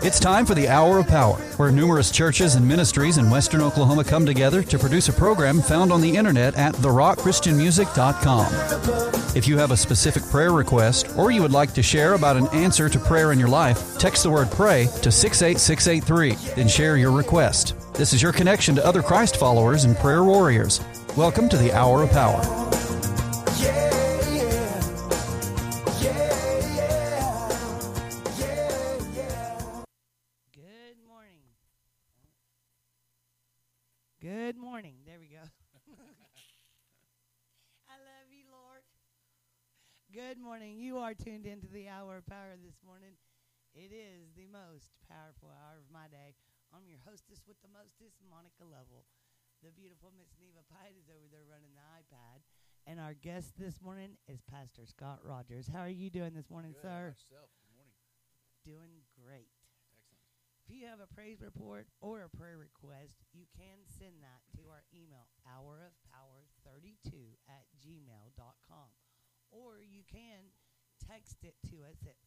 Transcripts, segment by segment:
It's time for the Hour of Power, where numerous churches and ministries in Western Oklahoma come together to produce a program found on the internet at therockchristianmusic.com. If you have a specific prayer request or you would like to share about an answer to prayer in your life, text the word PRAY to 68683, then share your request. This is your connection to other Christ followers and prayer warriors. Welcome to the Hour of Power. Good morning. There we go. I love you, Lord. Good morning. You are tuned into the Hour of Power this morning. It is the most powerful hour of my day. I'm your hostess with the mostest, Monica Lovell. The beautiful Miss Neva Pite is over there running the iPad. And our guest this morning is Pastor Scott Rogers. How are you doing this morning, Good. sir? Yourself. Good morning. Doing great. Excellent. If you have a praise report or a prayer request, you can send that to our email, hourofpower32@gmail.com. Or you can text it to us at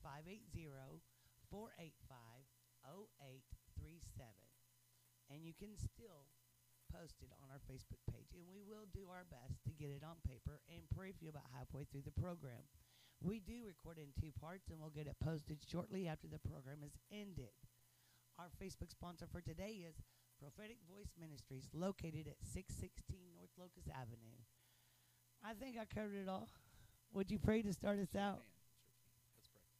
580-485-0837. And you can still post it on our Facebook page. And we will do our best to get it on paper and pray for you about halfway through the program. We do record in 2 parts, and we'll get it posted shortly after the program is ended. Our Facebook sponsor for today is Prophetic Voice Ministries, located at 616 North Locust Avenue. I think I covered it all. Would you pray to start us out? Let's pray.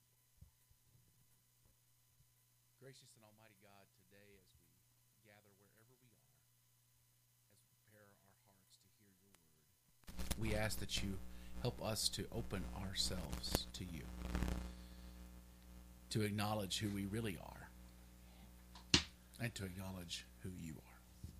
Gracious and almighty God, today as we gather wherever we are, as we prepare our hearts to hear your word, we ask that you help us to open ourselves to you, to acknowledge who we really are, and to acknowledge who you are.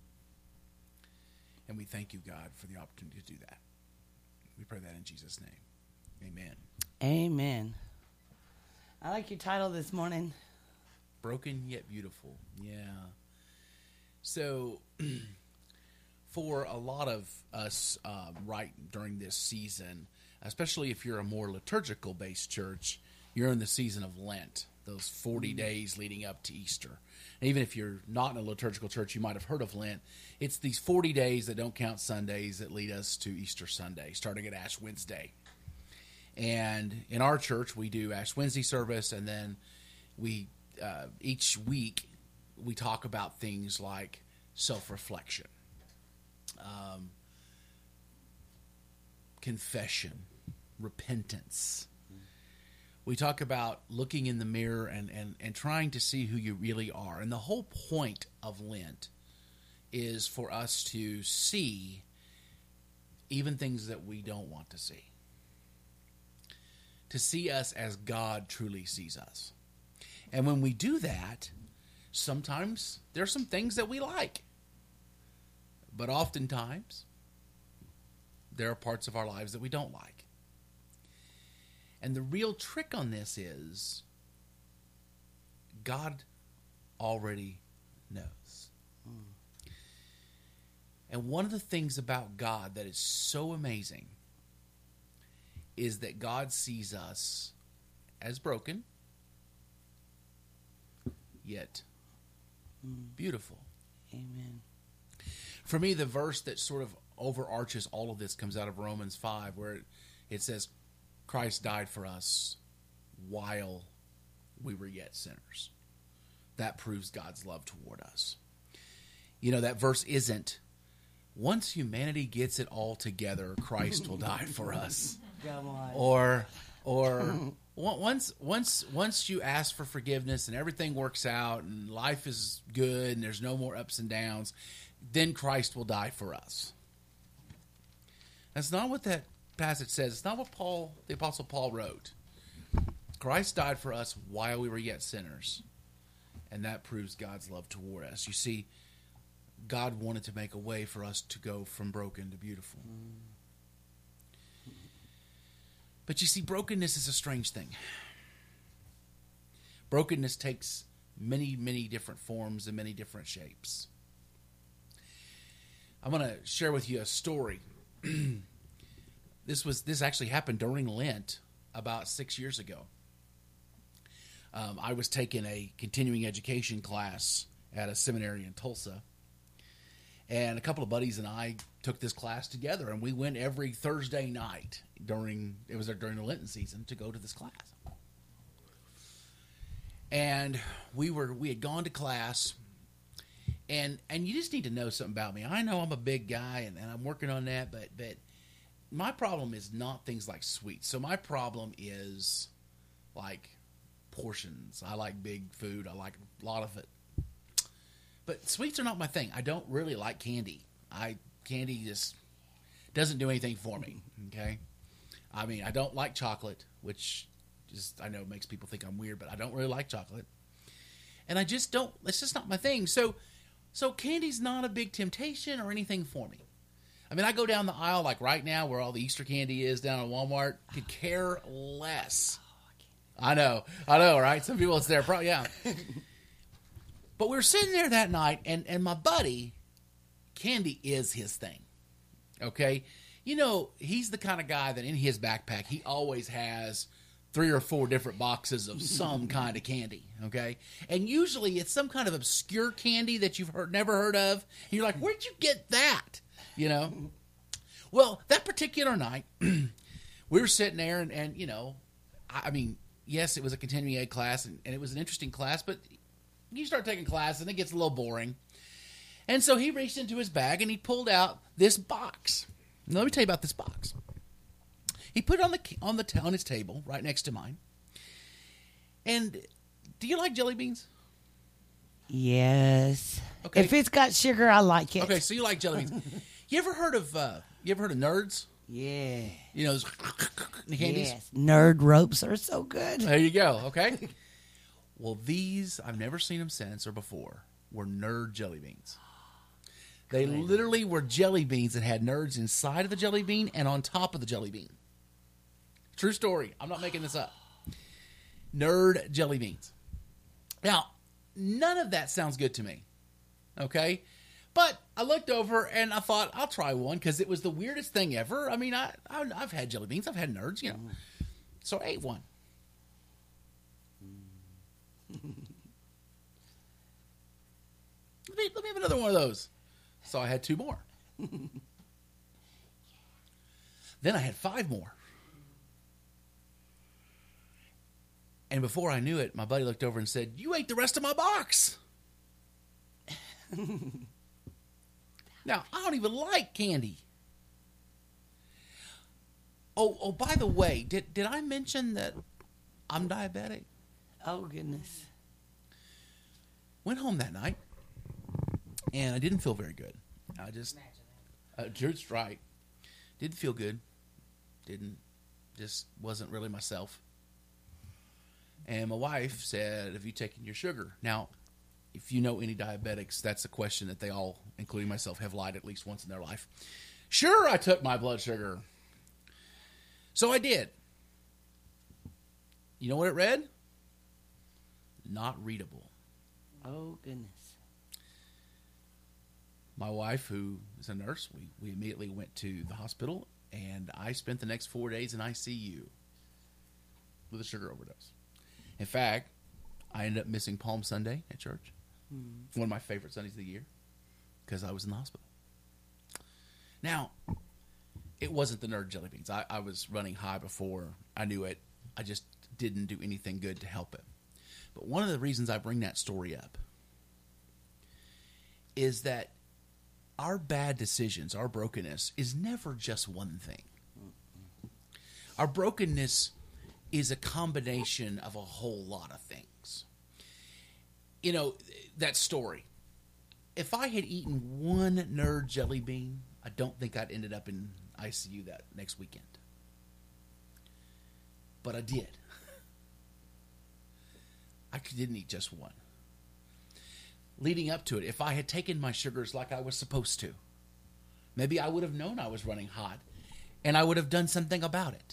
And we thank you, God, for the opportunity to do that. We pray that in Jesus' name. Amen. Amen. I like your title this morning. Broken yet beautiful. Yeah. So, for a lot of us right during this season, especially if you're a more liturgical-based church, you're in the season of Lent, those 40 days leading up to Easter. And even if you're not in a liturgical church, you might have heard of Lent. It's these 40 days that don't count Sundays that lead us to Easter Sunday, starting at Ash Wednesday. And in our church, we do Ash Wednesday service, and then we each week we talk about things like self-reflection, confession, repentance. We talk about looking in the mirror and trying to see who you really are. And the whole point of Lent is for us to see even things that we don't want to see. To see us as God truly sees us. And when we do that, sometimes there are some things that we like. But oftentimes, there are parts of our lives that we don't like. And the real trick on this is God already knows. And one of the things about God that is so amazing is that God sees us as broken, yet beautiful. Amen. For me, the verse that sort of overarches all of this comes out of Romans 5, where it says, Christ died for us while we were yet sinners. That proves God's love toward us. You know, that verse isn't, once humanity gets it all together, Christ will die for us. Come on. Or once you ask for forgiveness and everything works out and life is good and there's no more ups and downs, then Christ will die for us. That's not what that passage says. It's not what the Apostle Paul wrote. Christ died for us while we were yet sinners, and that proves God's love toward us. You see, God wanted to make a way for us to go from broken to beautiful. But you see, brokenness is a strange thing. Brokenness takes many, many different forms and many different shapes. I'm going to share with you a story. This actually happened during Lent about 6 years ago. I was taking a continuing education class at a seminary in Tulsa. And a couple of buddies and I took this class together, and we went every Thursday night during the Lenten season to go to this class. And we had gone to class, and you just need to know something about me. I know I'm a big guy, and I'm working on that, but my problem is not things like sweets. So my problem is like portions. I like big food. I like a lot of it. But sweets are not my thing. I don't really like candy. Candy just doesn't do anything for me, okay? I mean, I don't like chocolate, which I know makes people think I'm weird, but I don't really like chocolate. And I just don't, it's just not my thing. So candy's not a big temptation or anything for me. I mean, I go down the aisle like right now where all the Easter candy is down at Walmart, could care less. I know, right? Some people, it's their problem, yeah. But we were sitting there that night, and my buddy, candy is his thing, okay? You know, he's the kind of guy that in his backpack, he always has 3 or 4 different boxes of some kind of candy, okay? And usually it's some kind of obscure candy that you've never heard of. And you're like, where'd you get that? You know? Well, that particular night, we were sitting there, and you know, I mean, yes, it was a continuing ed class, and it was an interesting class, but you start taking class, and it gets a little boring. And so he reached into his bag, and he pulled out this box. Now, let me tell you about this box. He put it on his table right next to mine. And do you like jelly beans? Yes. Okay. If it's got sugar, I like it. Okay, so you like jelly beans. You ever heard of Nerds? Yeah. You know those candies? Yes. Nerd ropes are so good. There you go. Okay. Well, these, I've never seen them since or before, were Nerd jelly beans. They literally were jelly beans that had nerds inside of the jelly bean and on top of the jelly bean. True story. I'm not making this up. Nerd jelly beans. Now, none of that sounds good to me. Okay? But I looked over and I thought, I'll try one because it was the weirdest thing ever. I mean, I've had jelly beans. I've had nerds, you know. So I ate one. Let me have another one of those. So I had 2 more. Then I had 5 more. And before I knew it, my buddy looked over and said, "You ate the rest of my box." Now, I don't even like candy. Oh, by the way, did I mention that I'm diabetic? Oh, goodness. Went home that night, and I didn't feel very good. I just, just right. Didn't feel good. Just wasn't really myself. And my wife said, "Have you taken your sugar?" Now, if you know any diabetics, that's a question that they all, including myself, have lied at least once in their life. Sure, I took my blood sugar. So I did. You know what it read? Not readable. Oh, goodness. My wife, who is a nurse, we immediately went to the hospital, and I spent the next 4 days in ICU with a sugar overdose. In fact, I ended up missing Palm Sunday at church, one of my favorite Sundays of the year, because I was in the hospital. Now, it wasn't the Nerd jelly beans. I was running high before I knew it. I just didn't do anything good to help it. But one of the reasons I bring that story up is that our bad decisions, our brokenness, is never just one thing. Our brokenness is a combination of a whole lot of things. You know, that story. If I had eaten one Nerd jelly bean, I don't think I'd ended up in ICU that next weekend. But I did. I didn't eat just one. Leading up to it, if I had taken my sugars like I was supposed to, maybe I would have known I was running hot, and I would have done something about it.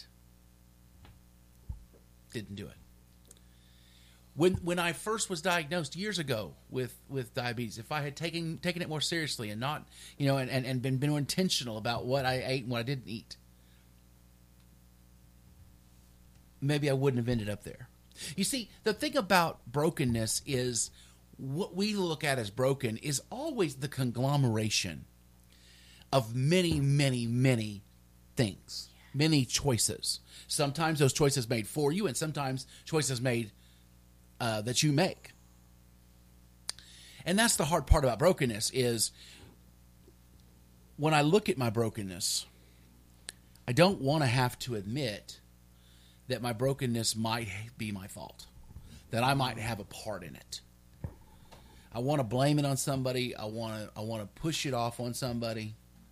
Didn't do it. When I first was diagnosed years ago with diabetes, if I had taken it more seriously and not, and been more intentional about what I ate and what I didn't eat, maybe I wouldn't have ended up there. You see, the thing about brokenness is what we look at as broken is always the conglomeration of many, many, many things, many choices. Sometimes those choices made for you, and sometimes choices made that you make. And that's the hard part about brokenness is when I look at my brokenness, I don't want to have to admit that my brokenness might be my fault, that I might have a part in it. I want to blame it on somebody. I want to push it off on somebody.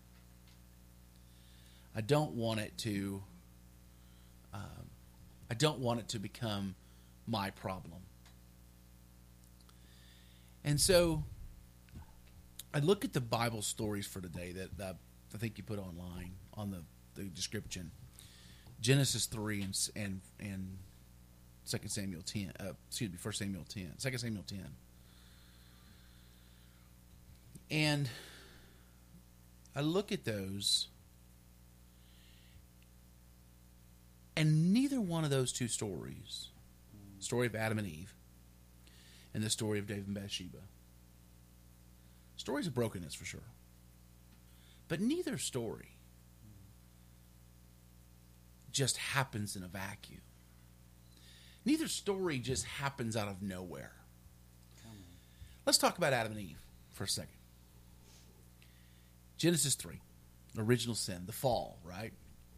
I don't want it to become my problem. And so I look at the Bible stories for today that I think you put online on the description. Genesis 3 and 2 Samuel 10. 1 Samuel 10. 2 Samuel 10. And I look at those, and neither one of those two stories, story of Adam and Eve and the story of David and Bathsheba, stories of brokenness for sure, but neither story just happens in a vacuum. Neither story just happens out of nowhere. Let's talk about Adam and Eve for a second. Genesis 3, original sin, the fall, right?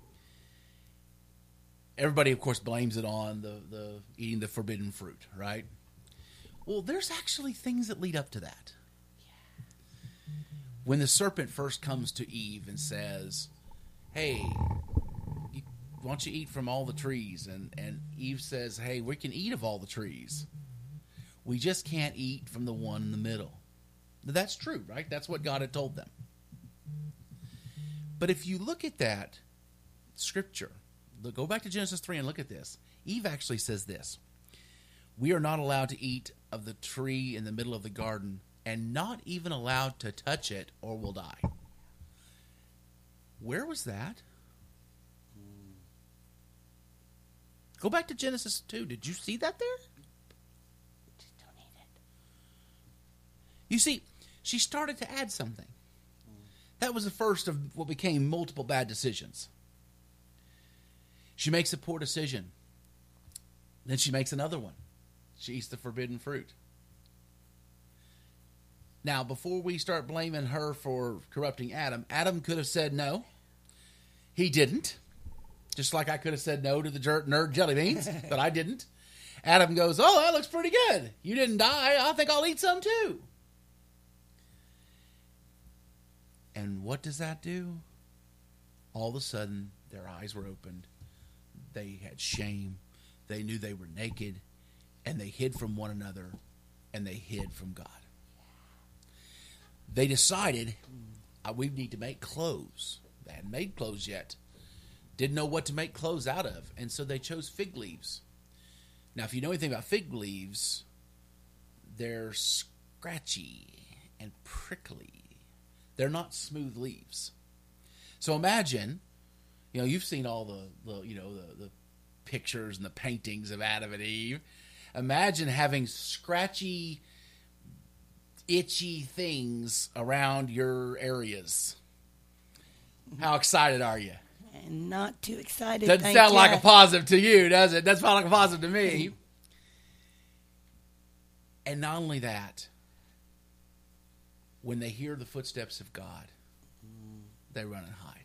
Everybody, of course, blames it on the eating the forbidden fruit, right? Well, there's actually things that lead up to that. When the serpent first comes to Eve and says, hey, why don't you eat from all the trees? And Eve says, hey, we can eat of all the trees. We just can't eat from the one in the middle. That's true, right? That's what God had told them. But if you look at that scripture, go back to Genesis 3 and look at this. Eve actually says this: we are not allowed to eat of the tree in the middle of the garden, and not even allowed to touch it, or we'll die. Where was that? Go back to Genesis 2. Did you see that there? Just don't eat it. You see, she started to add something. That was the first of what became multiple bad decisions. She makes a poor decision. Then she makes another one. She eats the forbidden fruit. Now, before we start blaming her for corrupting Adam, Adam could have said no. He didn't. Just like I could have said no to the nerd jelly beans, but I didn't. Adam goes, oh, that looks pretty good. You didn't die. I think I'll eat some too. And what does that do? All of a sudden, their eyes were opened. They had shame. They knew they were naked. And they hid from one another. And they hid from God. They decided, we need to make clothes. They hadn't made clothes yet. Didn't know what to make clothes out of. And so they chose fig leaves. Now, if you know anything about fig leaves, they're scratchy and prickly. They're not smooth leaves. So imagine, you've seen all the pictures and the paintings of Adam and Eve. Imagine having scratchy, itchy things around your areas. How excited are you? And not too excited. Doesn't sound like a positive to you, does it? Doesn't sound like a positive to me. And not only that, when they hear the footsteps of God, they run and hide.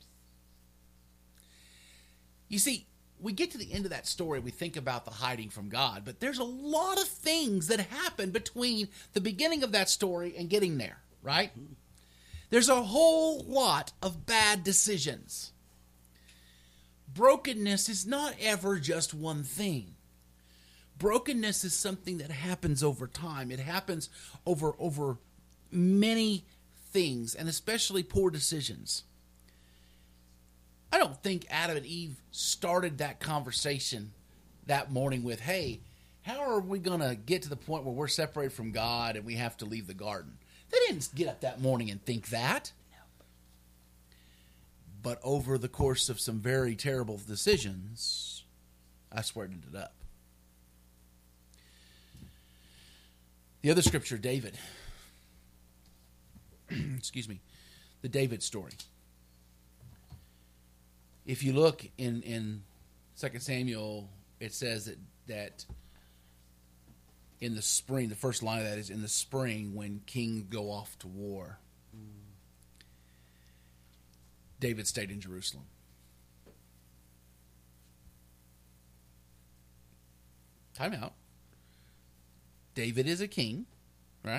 You see, we get to the end of that story, we think about the hiding from God, but there's a lot of things that happen between the beginning of that story and getting there, right? There's a whole lot of bad decisions. Brokenness is not ever just one thing. Brokenness is something that happens over time. It happens over many things, and especially poor decisions. I don't think Adam and Eve started that conversation that morning with, hey, how are we going to get to the point where we're separated from God and we have to leave the garden? They didn't get up that morning and think that. But over the course of some very terrible decisions, that's where it ended up. The other scripture, David. Excuse me. The David story. If you look in 2 Samuel, it says that in the spring, the first line of that is in the spring when kings go off to war. David stayed in Jerusalem. Time out. David is a king, right?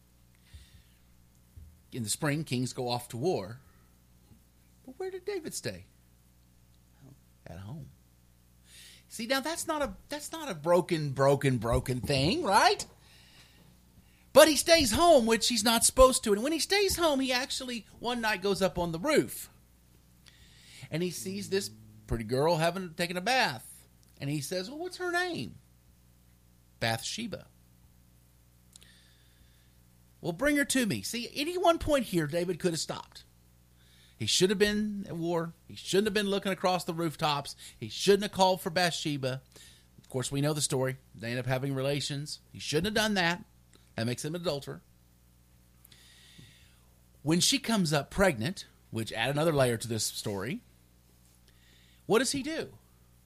In the spring, kings go off to war. But where did David stay? At home. See, now that's not a broken thing, right? But he stays home, which he's not supposed to. And when he stays home, he actually one night goes up on the roof. And he sees this pretty girl taking a bath. And he says, well, what's her name? Bathsheba. Well, bring her to me. See, at any one point here, David could have stopped. He should have been at war. He shouldn't have been looking across the rooftops. He shouldn't have called for Bathsheba. Of course, we know the story. They end up having relations. He shouldn't have done that. That makes him an adulterer. When she comes up pregnant, which add another layer to this story, what does he do?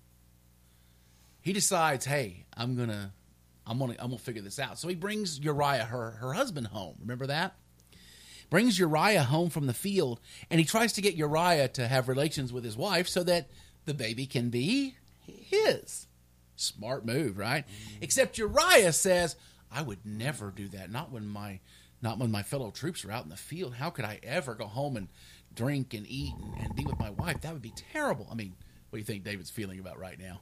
He decides, hey, I'm gonna figure this out. So he brings Uriah, her husband, home. Remember that? Brings Uriah home from the field, and he tries to get Uriah to have relations with his wife so that the baby can be his. Smart move, right? Except Uriah says, I would never do that. Not when my fellow troops are out in the field. How could I ever go home and drink and eat and be with my wife? That would be terrible. I mean, what do you think David's feeling about right now?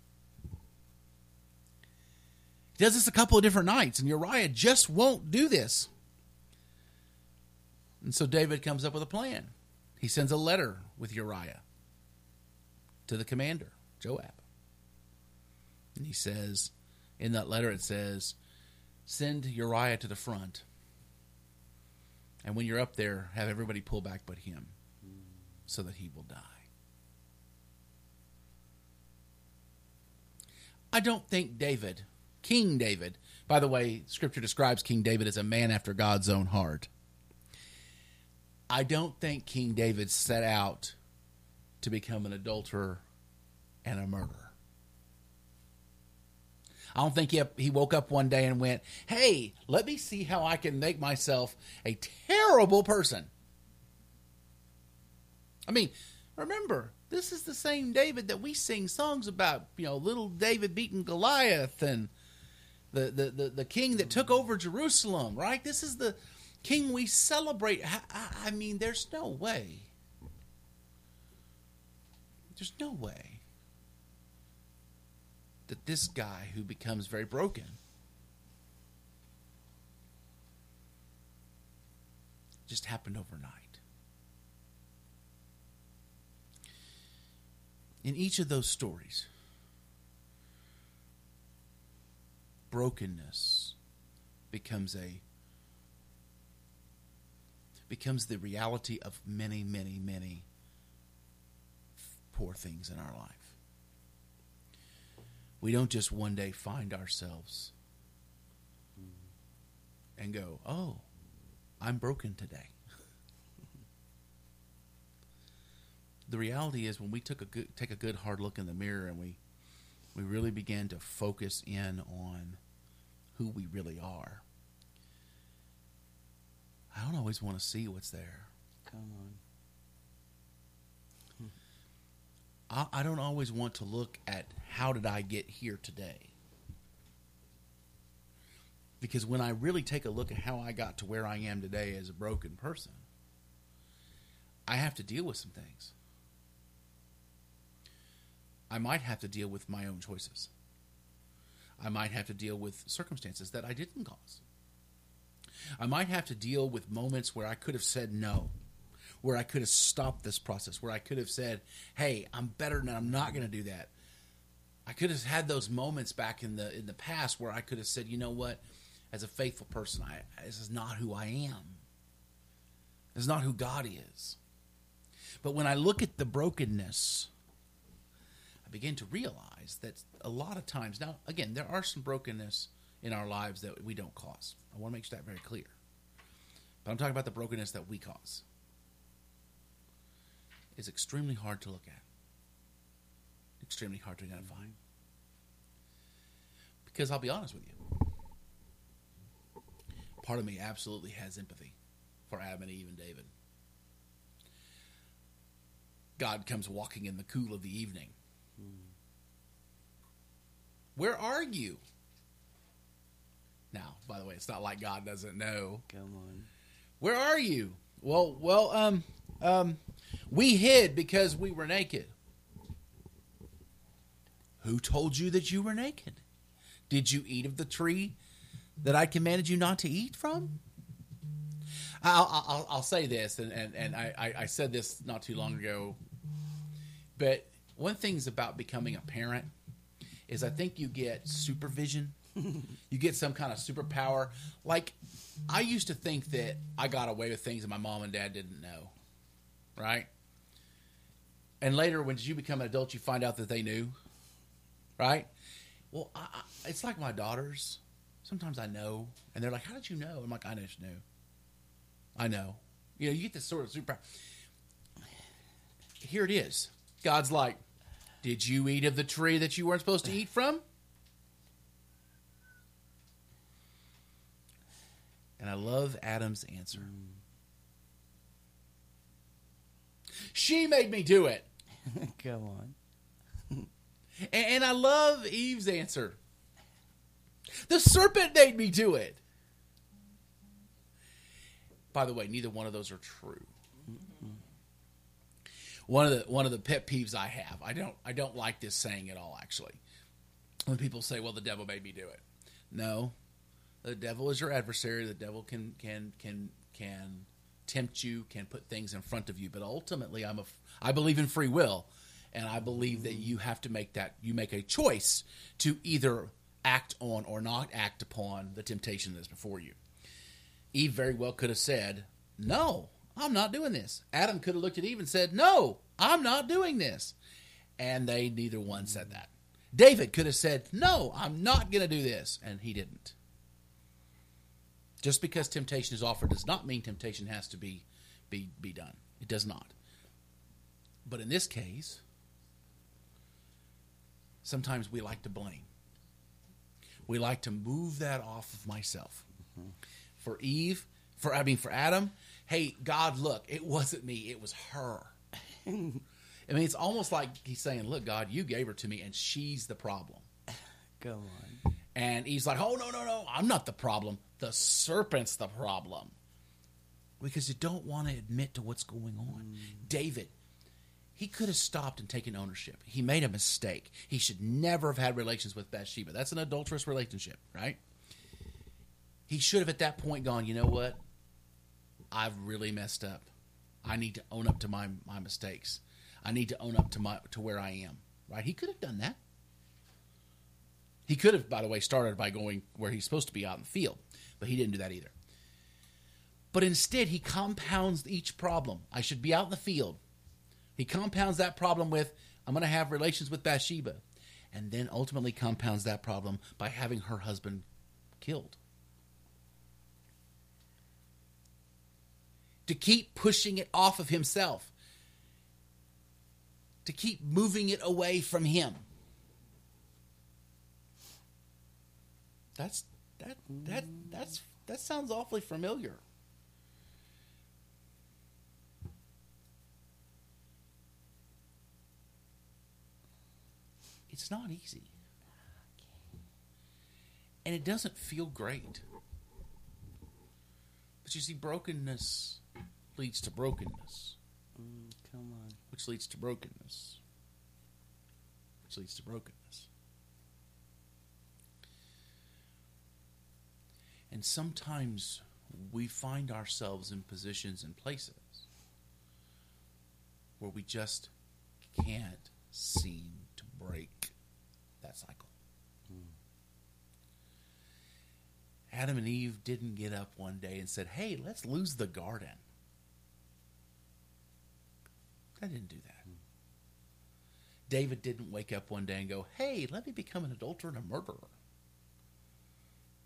He does this a couple of different nights, and Uriah just won't do this. And so David comes up with a plan. He sends a letter with Uriah to the commander, Joab. And he says, in that letter it says, send Uriah to the front. And when you're up there, have everybody pull back but him, so that he will die. I don't think King David, by the way, Scripture describes King David as a man after God's own heart. I don't think King David set out to become an adulterer and a murderer. I don't think he woke up one day and went, hey, let me see how I can make myself a terrible person. I mean, remember, this is the same David that we sing songs about, little David beating Goliath and the king that took over Jerusalem, right? This is the king we celebrate. I mean, there's no way. There's no way that this guy who becomes very broken just happened overnight. In each of those stories, brokenness becomes the reality of many, many, many poor things in our life. We don't just one day find ourselves and go, oh, I'm broken today. The reality is when we take a good hard look in the mirror and we really begin to focus in on who we really are, I don't always want to see what's there. Come on. I don't always want to look at how did I get here today. Because when I really take a look at how I got to where I am today as a broken person, I have to deal with some things. I might have to deal with my own choices. I might have to deal with circumstances that I didn't cause. I might have to deal with moments where I could have said no, where I could have stopped this process, where I could have said, hey, I'm better than I'm not going to do that. I could have had those moments back in the past where I could have said, you know what, as a faithful person, this is not who I am. This is not who God is. But when I look at the brokenness, I begin to realize that a lot of times, now again, there are some brokenness in our lives that we don't cause. I want to make that very clear. But I'm talking about the brokenness that we cause. It's extremely hard to look at. Extremely hard to identify. Because I'll be honest with you. Part of me absolutely has empathy for Adam and Eve and David. God comes walking in the cool of the evening. Where are you? Now, by the way, it's not like God doesn't know. Come on. Where are you? Well, we hid because we were naked. Who told you that you were naked? Did you eat of the tree that I commanded you not to eat from? I'll say this, and I said this not too long ago, but one thing's about becoming a parent is I think you get supervision. You get some kind of superpower. Like, I used to think that I got away with things that my mom and dad didn't know, right? And later, when you become an adult, you find out that they knew, right? Well, it's like my daughters. Sometimes I know, and they're like, "How did you know?" I'm like, "I just knew. I know." You know, you get this sort of superpower. Here it is. God's like, "Did you eat of the tree that you weren't supposed to eat from?" And I love Adam's answer. She made me do it. Come on. And I love Eve's answer. The serpent made me do it. By the way, neither one of those are true. One of the pet peeves I have. I don't like this saying at all, actually. When people say, "Well, the devil made me do it." No. The devil is your adversary. The devil can tempt you, can put things in front of you. But ultimately, I believe in free will, and I believe that you have to make a choice to either act on or not act upon the temptation that's before you. Eve very well could have said, "No, I'm not doing this." Adam could have looked at Eve and said, "No, I'm not doing this." And neither one said that. David could have said, "No, I'm not going to do this." And he didn't. Just because temptation is offered does not mean temptation has to be done. It does not. But in this case, sometimes we like to blame. We like to move that off of myself. Mm-hmm. For Adam, hey, God, look, it wasn't me, it was her. I mean, it's almost like he's saying, "Look, God, you gave her to me, and she's the problem." Go on. And he's like, "Oh, no, I'm not the problem. The serpent's the problem." Because you don't want to admit to what's going on. David, he could have stopped and taken ownership. He made a mistake. He should never have had relations with Bathsheba. That's an adulterous relationship, right? He should have at that point gone, "You know what? I've really messed up. I need to own up to my mistakes. I need to own up to where I am." Right? He could have done that. He could have, by the way, started by going where he's supposed to be out in the field, but he didn't do that either. But instead, he compounds each problem. I should be out in the field. He compounds that problem with, "I'm going to have relations with Bathsheba," and then ultimately compounds that problem by having her husband killed. To keep pushing it off of himself. To keep moving it away from him. That sounds awfully familiar. It's not easy. And it doesn't feel great. But you see, brokenness leads to brokenness. Come on. Which leads to brokenness. Which leads to brokenness. And sometimes we find ourselves in positions and places where we just can't seem to break that cycle. Adam and Eve didn't get up one day and said, "Hey, let's lose the garden." They didn't do that. David didn't wake up one day and go, "Hey, let me become an adulterer and a murderer."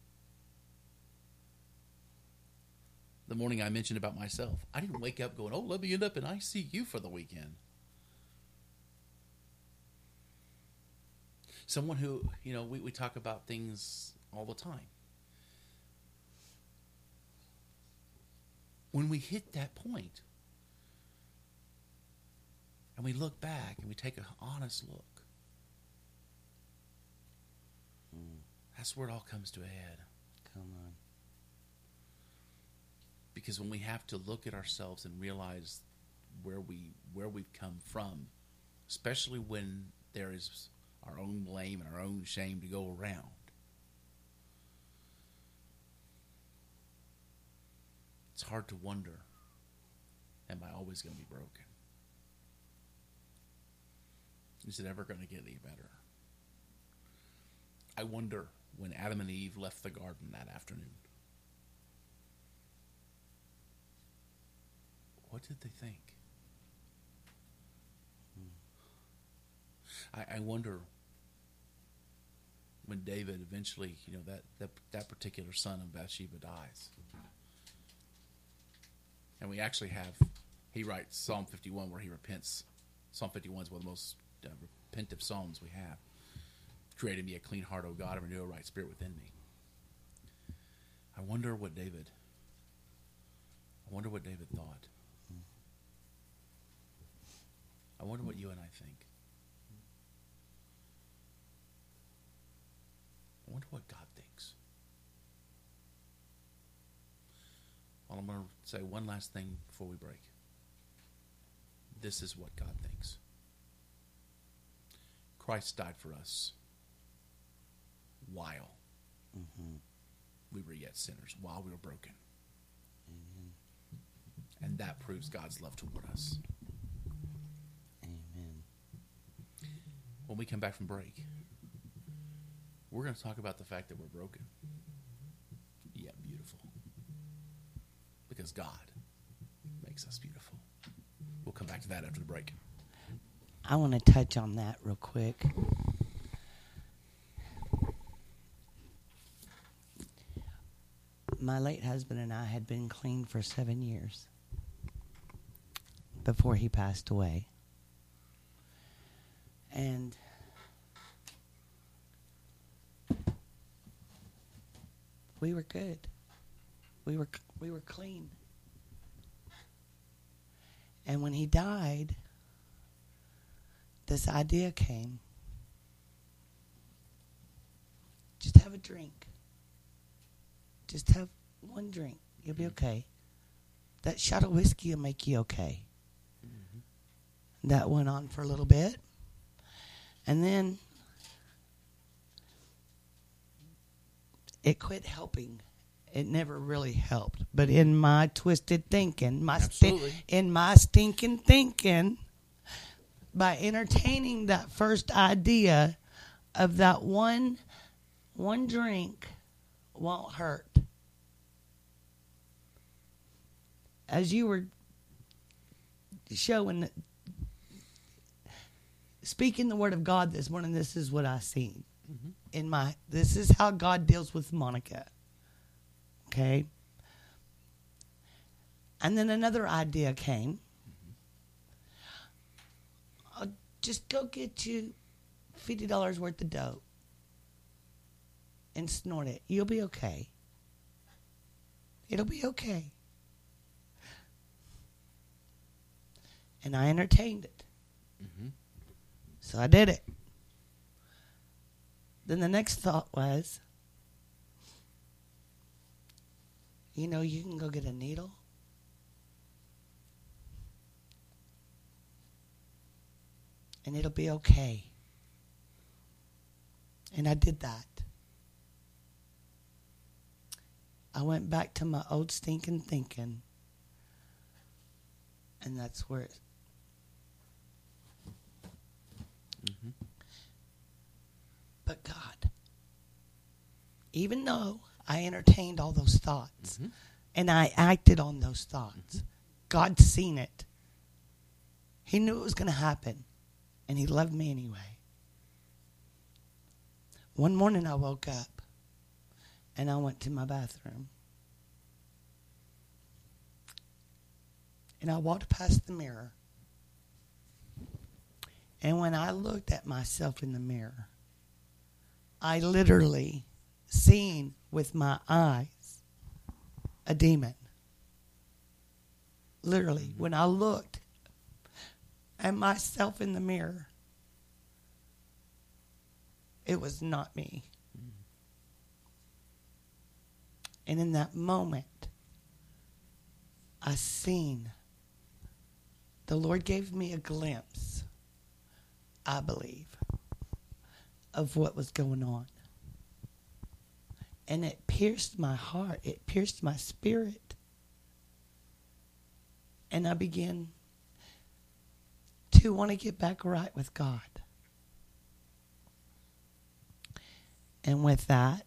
the morning I mentioned about myself. I didn't wake up going, oh, let me end up in ICU for the weekend. Someone who, we talk about things all the time. When we hit that point, and we look back and we take an honest look, that's where it all comes to a head. Come on. Because when we have to look at ourselves and realize where we've come from, especially when there is our own blame and our own shame to go around, it's hard to wonder, am I always going to be broken? Is it ever going to get any better? I wonder when Adam and Eve left the garden that afternoon, what did they think? I wonder when David eventually, that particular son of Bathsheba dies. And we actually he writes Psalm 51 where he repents. Psalm 51 is one of the most repentive psalms we have. Create in me a clean heart, O God, and renew a right spirit within me. I wonder what David thought. I wonder what you and I think. I wonder what God thinks. Well, I'm going to say one last thing before we break. This is what God thinks. Christ died for us while we were yet sinners, while we were broken. And that proves God's love toward us. Amen. When we come back from break, we're going to talk about the fact that we're broken, yet beautiful. Because God makes us beautiful. We'll come back to that after the break. I want to touch on that real quick. My late husband and I had been clean for 7 years before he passed away. And we were good. We were clean. And when he died, this idea came. Just have a drink. Just have one drink. You'll be okay. That shot of whiskey will make you okay. Mm-hmm. That went on for a little bit. And then it quit helping. It never really helped. But in my twisted thinking, in my stinking thinking, by entertaining that first idea of that one drink won't hurt. As you were speaking the word of God this morning, this is what I seen. Mm-hmm. This is how God deals with Monica. Okay? And then another idea came. Mm-hmm. I'll just go get you $50 worth of dope and snort it. You'll be okay. It'll be okay. And I entertained it. Mm-hmm. So I did it. Then the next thought was, you can go get a needle. And it'll be okay. And I did that. I went back to my old stinking thinking. And that's where Mm-hmm. But God, even though I entertained all those thoughts, mm-hmm. and I acted on those thoughts, mm-hmm. God's seen it. He knew it was going to happen, and He loved me anyway. One morning I woke up, and I went to my bathroom. And I walked past the mirror. And when I looked at myself in the mirror, I literally seen with my eyes a demon. Literally, when I looked at myself in the mirror, it was not me. And in that moment, I seen, the Lord gave me a glimpse, I believe, of what was going on. And it pierced my heart. It pierced my spirit. And I began to want to get back right with God. And with that,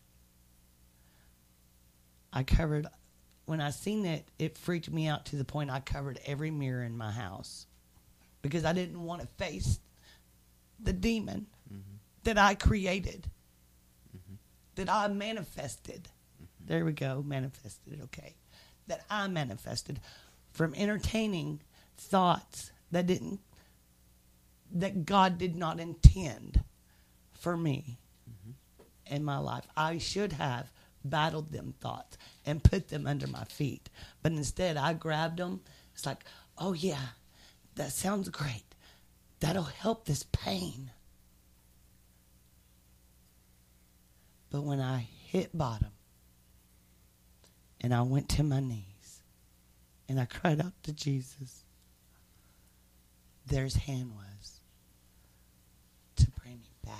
I covered, when I seen it, it freaked me out to the point I covered every mirror in my house. Because I didn't want to face the demon that I created, that I manifested. There we go, manifested, okay. That I manifested from entertaining thoughts that God did not intend for me in my life. I should have battled them thoughts and put them under my feet. But instead, I grabbed them. It's like, oh yeah, that sounds great. That'll help this pain. But when I hit bottom and I went to my knees and I cried out to Jesus, there his hand was to bring me back.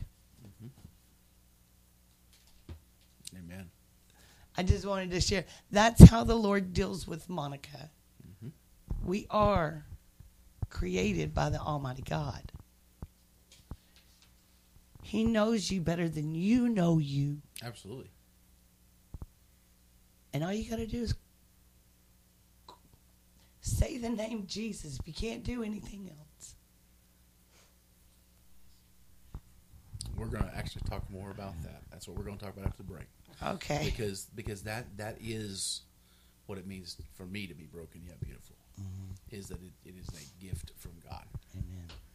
Amen. I just wanted to share. That's how the Lord deals with Monica. We are created by the Almighty God. He knows you better than you know you. Absolutely. And all you got to do is say the name Jesus if you can't do anything else. We're going to actually talk more about that. That's what we're going to talk about after the break. Okay. Because that is what it means for me to be broken yet beautiful. Is that it is a gift from God. Amen.